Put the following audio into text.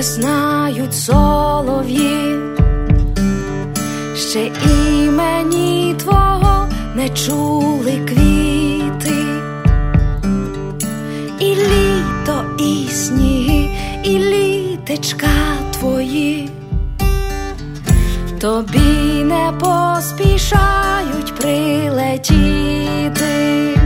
знають солов'ї, ще імені твого не чули квіти. І літо, і сніги, і літечка твої тобі не поспішають прилетіти.